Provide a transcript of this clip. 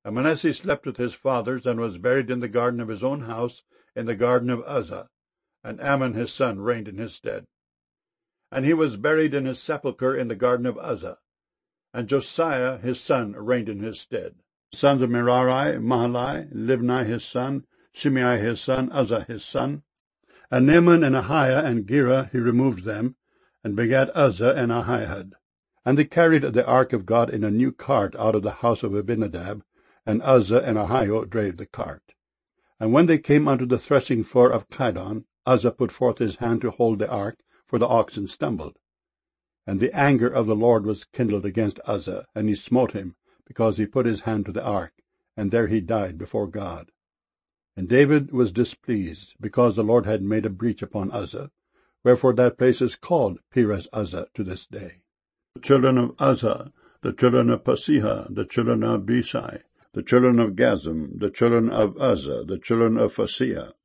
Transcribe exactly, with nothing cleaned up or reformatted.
And Manasseh slept with his fathers, and was buried in the garden of his own house, in the garden of Uzzah. And Amon his son reigned in his stead. And he was buried in his sepulchre in the garden of Uzzah. And Josiah his son reigned in his stead. Sons of Merari, Mahali, Libni his son, Shimei his son, Uzzah his son. And Naaman and Ahiah and Gera he removed them, and begat Uzzah and Ahihud. And they carried the ark of God in a new cart out of the house of Abinadab, and Uzzah and Ahio drave the cart. And when they came unto the threshing floor of Chidon, Uzzah put forth his hand to hold the ark, for the oxen stumbled. And the anger of the Lord was kindled against Uzzah, and he smote him, because he put his hand to the ark, and there he died before God. And David was displeased, because the Lord had made a breach upon Uzzah, wherefore that place is called Perez Uzzah to this day. The children of Uzzah, the children of Pasihah, the children of Besai, the children of Gazam, the children of Uzzah, the children of Phasiah,